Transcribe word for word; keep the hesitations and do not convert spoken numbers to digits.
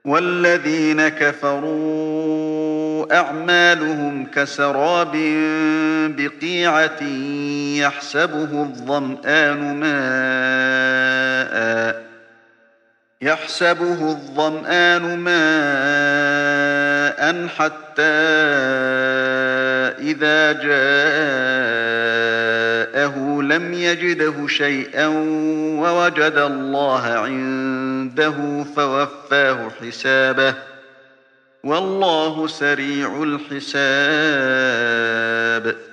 والذين كفروا أعمالهم كسراب بقيعة يحسبه الظمآن ماء يحسبه الظمآن ماء حتى إذا جاءه لم يجده شيئا ووجد الله عنده فوفاه حسابه والله سريع الحساب